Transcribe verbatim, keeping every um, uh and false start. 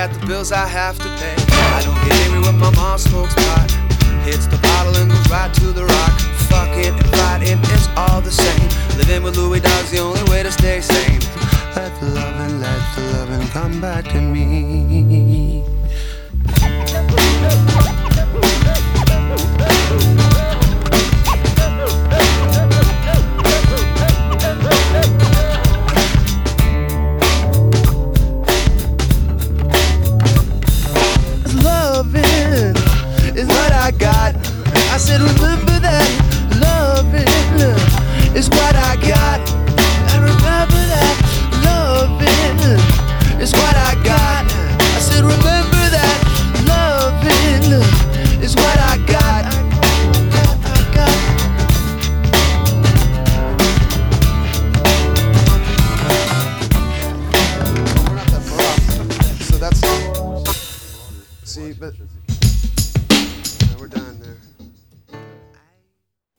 got the bills I have to pay. I don't get angry when my mom smokes pot, hits the bottle and goes right to the rock. Fucking and fighting is all the same. Living with Louis Dog's the only way to stay sane. Let the lovin', let the lovin' come back to me. Loving is what I got. I said remember that. Loving is what